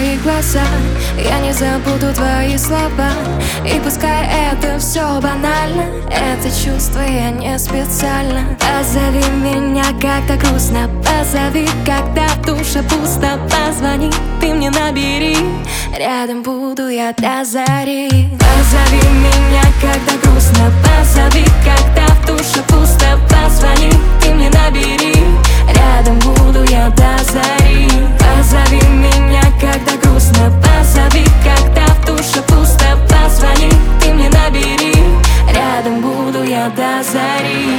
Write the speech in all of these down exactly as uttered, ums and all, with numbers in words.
твои глаза, я не забуду твои слова. И пускай это все банально, это чувство я не специально. Позови меня, когда грустно, позови, когда в душе пусто. Позвони, ты мне набери, рядом буду я до зари. Позови меня, когда грустно, позови, когда в душе пусто. Позвони, ты мне набери, рядом буду я до зари. Позови меня, когда грустно, позови, когда в душе пусто. Позвони, ты мне набери, рядом буду я до зари.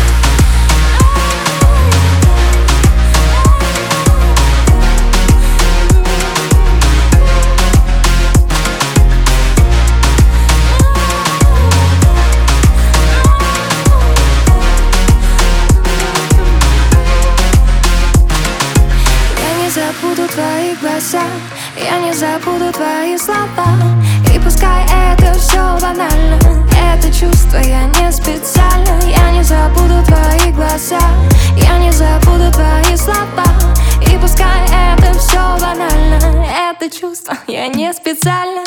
Забуду твои глаза, я не забуду твои слова. И пускай это все банально, это чувство я не специально. Я не забуду твои глаза, я не забуду твои слова. И пускай это все банально, это чувство я не специально.